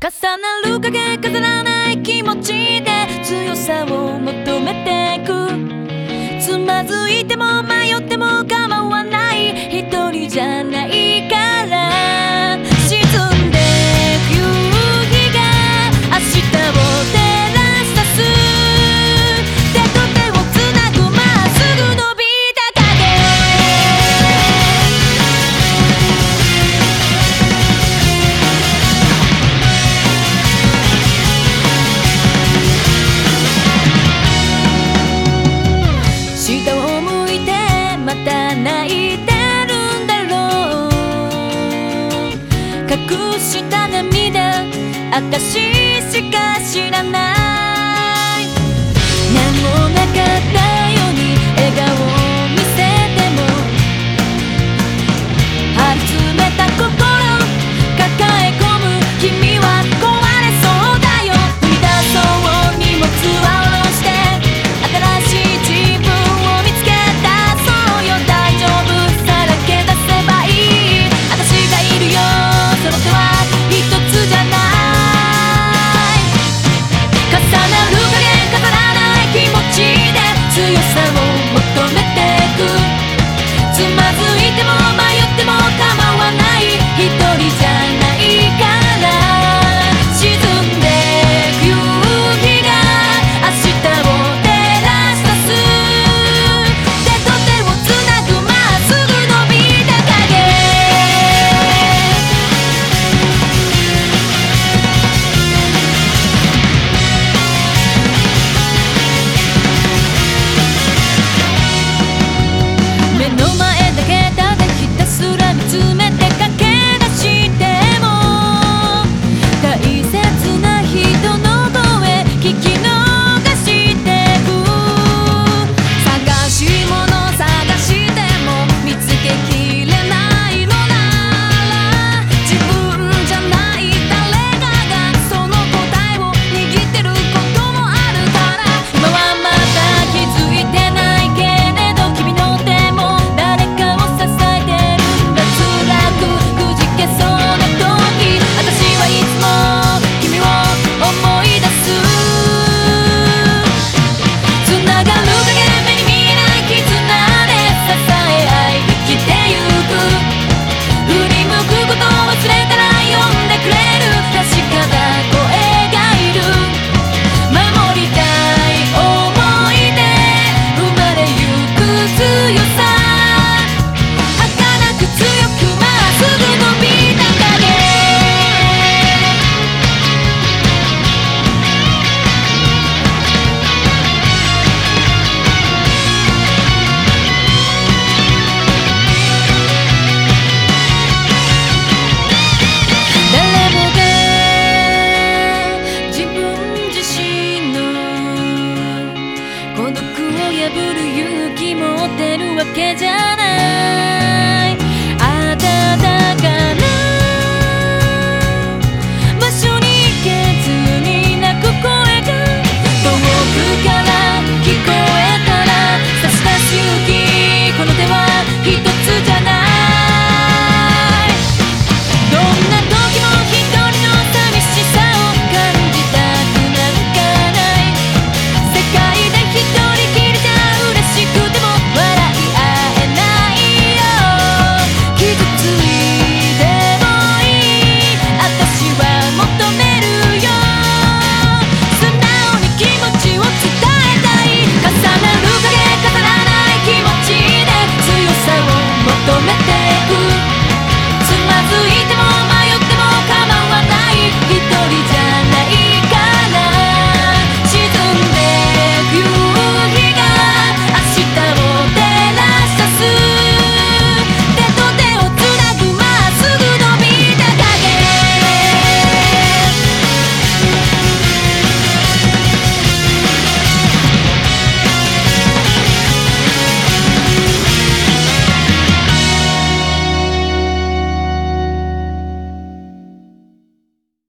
重なる影飾らない気持ちで強さを求めてく。つまずいても迷っても構わない、一人じゃないから。沈んでく夕日が明日を照らし出す。手と手をつなぐまっすぐ伸びた影。下を向いてまた泣いてるんだろう。隠した涙証しか知らない。何もない